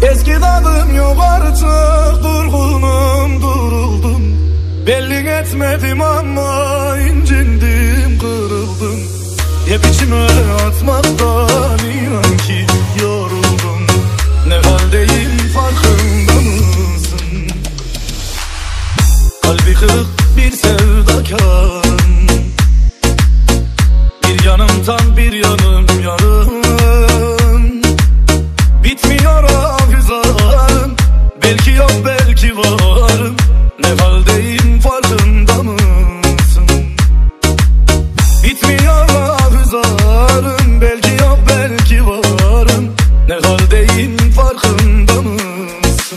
Eski tadım yok artık, durgunum, duruldum. Belli etmedim ama incindim, kırıldım. Hep içime atmaktan inan ki yoruldum. Ne haldeyim farkında mısın? Kalbi kırık bir sevdakarım. Bir yanım tan, bir yanım yarım. Bitmiyor hafızam, belki yok belki varım. Ne haldeyim farkında mısın? Bitmiyor hafızam, belki yok belki varım. Ne haldeyim farkında mısın?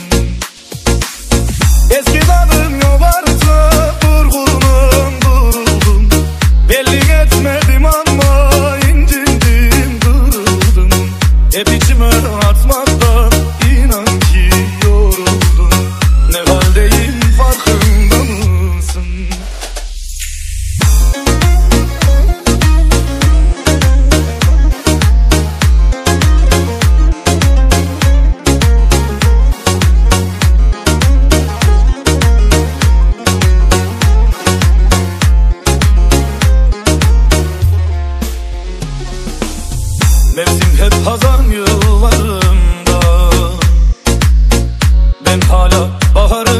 Eski tadım yok artık, durgunum, duruldum. Belli etmedim ama incindim, kırıldım. Hep içime atmaktan inan ki yoruldum. Ne haldeyim farkında mısın? Mevsim hep hazan yıllarımda, ben hala baharım.